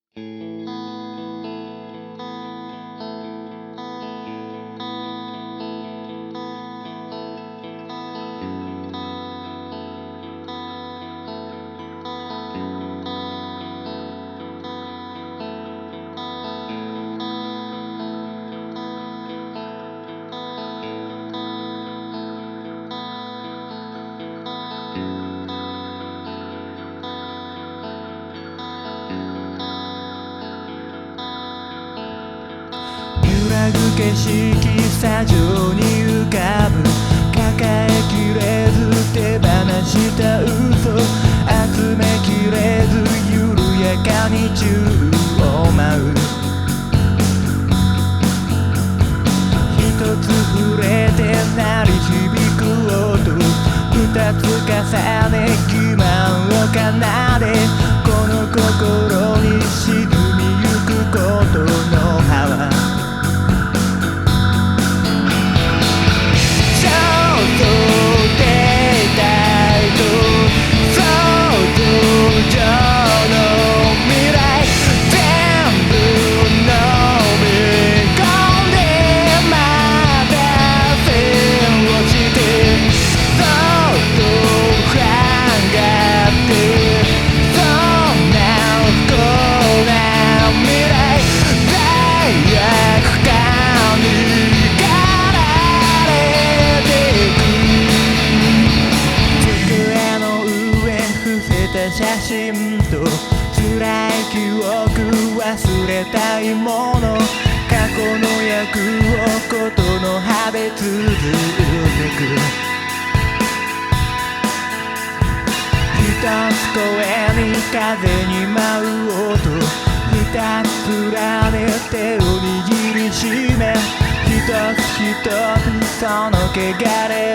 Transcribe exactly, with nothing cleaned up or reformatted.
揺らぐ景色さ上に浮かぶ抱えきれず手放した嘘集めきれず緩やかに宙を舞う一つ触れて鳴り響く音二つ重ね欺瞞を奏でこの心に沈みゆくことの葉は写真と辛い記憶忘れたいもの過去の役をことの葉で綴ってく一つ声に風に舞う音二つ連ね手を握りしめ一つ一つその汚れ